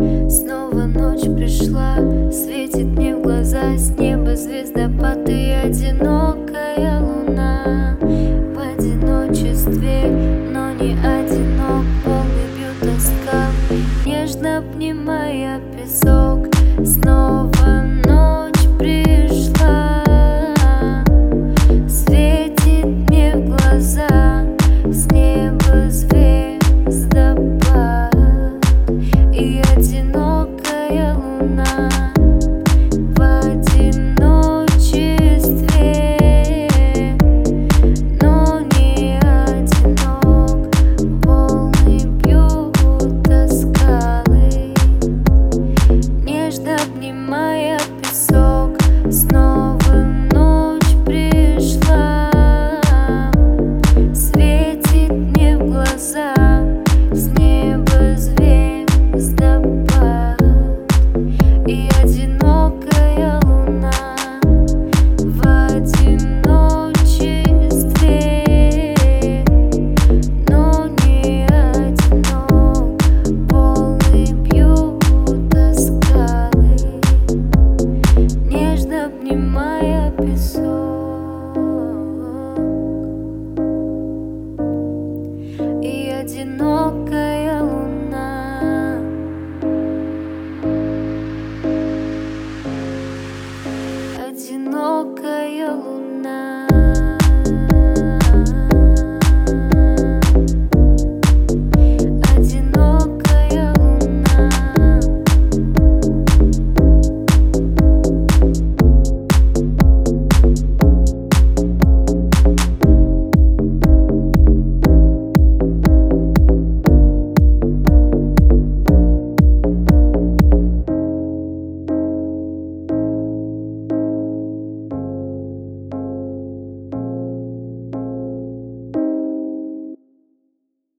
Снова ночь пришла, светит мне в глаза с неба звездопад и одинокая луна. В одиночестве, но не одинок, волны бьют тоска, нежно обнимая песок. Снова ночь пришла, светит мне в глаза с неба звездопад и одинок.